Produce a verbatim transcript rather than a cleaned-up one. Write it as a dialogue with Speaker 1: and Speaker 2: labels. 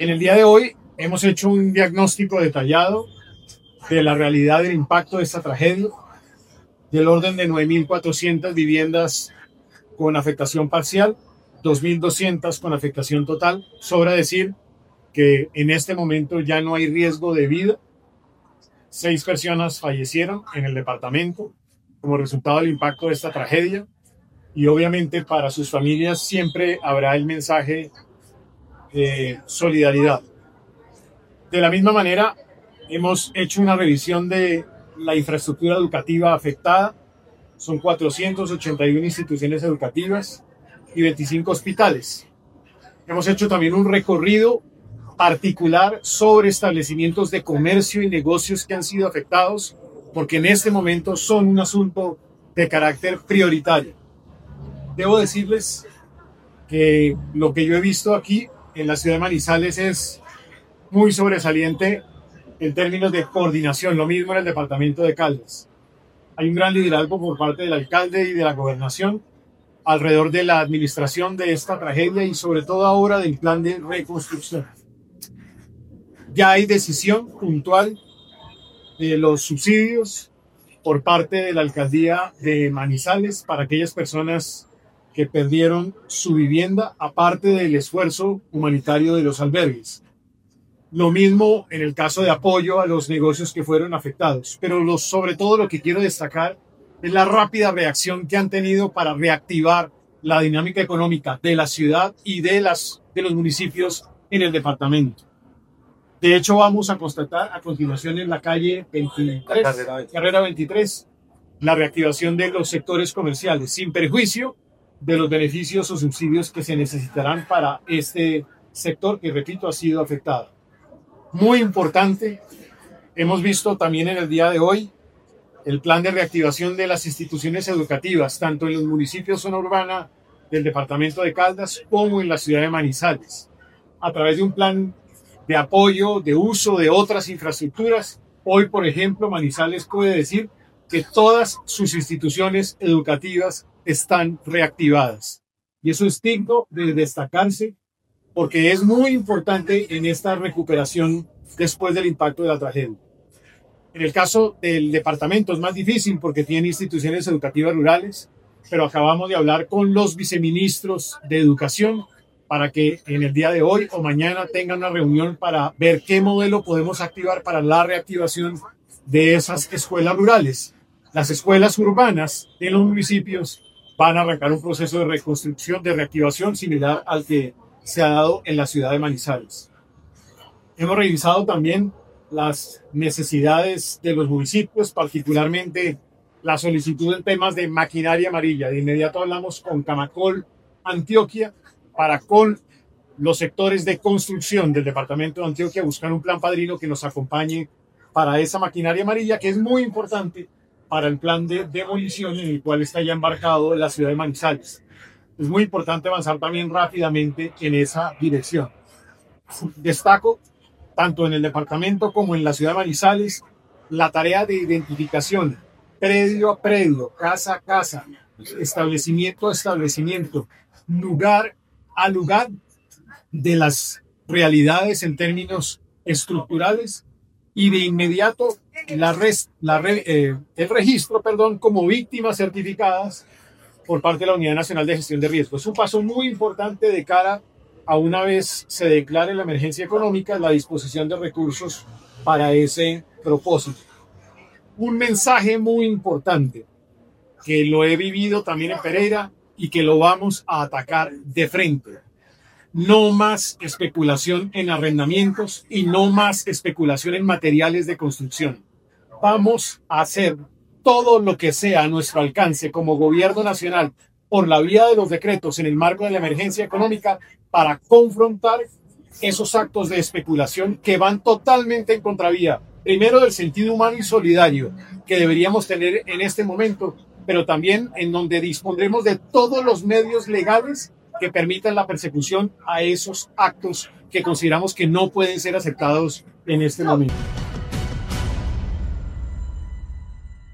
Speaker 1: En el día de hoy hemos hecho un diagnóstico detallado de la realidad del impacto de esta tragedia, del orden de nueve mil cuatrocientas viviendas con afectación parcial, dos mil doscientas con afectación total. Sobra decir que en este momento ya no hay riesgo de vida. Seis personas fallecieron en el departamento como resultado del impacto de esta tragedia, y obviamente para sus familias siempre habrá el mensaje de solidaridad. De la misma manera, hemos hecho una revisión de la infraestructura educativa afectada. Son cuatrocientas ochenta y una instituciones educativas y veinticinco hospitales. Hemos hecho también un recorrido particular sobre establecimientos de comercio y negocios que han sido afectados, porque en este momento son un asunto de carácter prioritario. Debo decirles que lo que yo he visto aquí en la ciudad de Manizales es muy sobresaliente en términos de coordinación. Lo mismo en el departamento de Caldas. Hay un gran liderazgo por parte del alcalde y de la gobernación alrededor de la administración de esta tragedia y sobre todo ahora del plan de reconstrucción. Ya hay decisión puntual de los subsidios por parte de la alcaldía de Manizales para aquellas personas que perdieron su vivienda, aparte del esfuerzo humanitario de los albergues. Lo mismo en el caso de apoyo a los negocios que fueron afectados. Pero lo, sobre todo lo que quiero destacar es la rápida reacción que han tenido para reactivar la dinámica económica de la ciudad y de, las, de los municipios en el departamento. De hecho, vamos a constatar a continuación en la calle veintitrés, carrera, carrera veintitrés, la reactivación de los sectores comerciales, sin perjuicio de los beneficios o subsidios que se necesitarán para este sector que, repito, ha sido afectado. Muy importante, hemos visto también en el día de hoy el plan de reactivación de las instituciones educativas, tanto en los municipios zona urbana del departamento de Caldas como en la ciudad de Manizales, a través de un plan de apoyo, de uso de otras infraestructuras. Hoy, por ejemplo, Manizales puede decir que todas sus instituciones educativas están reactivadas. Y eso es digno de destacarse porque es muy importante en esta recuperación después del impacto de la tragedia. En el caso del departamento es más difícil porque tiene instituciones educativas rurales, pero acabamos de hablar con los viceministros de Educación para que en el día de hoy o mañana tengan una reunión para ver qué modelo podemos activar para la reactivación de esas escuelas rurales. Las escuelas urbanas en los municipios van a arrancar un proceso de reconstrucción, de reactivación similar al que se ha dado en la ciudad de Manizales. Hemos revisado también las necesidades de los municipios, particularmente la solicitud en temas de maquinaria amarilla. De inmediato hablamos con Camacol Antioquia para con los sectores de construcción del departamento de Antioquia buscar un plan padrino que nos acompañe para esa maquinaria amarilla, que es muy importante para el plan de demolición en el cual está ya embarcado la ciudad de Manizales. Es muy importante avanzar también rápidamente en esa dirección. Destaco, tanto en el departamento como en la ciudad de Manizales, la tarea de identificación, predio a predio, casa a casa, establecimiento a establecimiento, lugar a lugar, de las realidades en términos estructurales y de inmediato la res, la re, eh, el registro perdón, como víctimas certificadas por parte de la Unidad Nacional de Gestión de Riesgos. Es un paso muy importante de cara a una vez se declare la emergencia económica, la disposición de recursos para ese propósito. Un mensaje muy importante que lo he vivido también en Pereira y que lo vamos a atacar de frente. No más especulación en arrendamientos y no más especulación en materiales de construcción. Vamos a hacer todo lo que sea a nuestro alcance como gobierno nacional por la vía de los decretos en el marco de la emergencia económica para confrontar esos actos de especulación que van totalmente en contravía, primero del sentido humano y solidario que deberíamos tener en este momento, pero también en donde dispondremos de todos los medios legales que permitan la persecución a esos actos que consideramos que no pueden ser aceptados en este momento.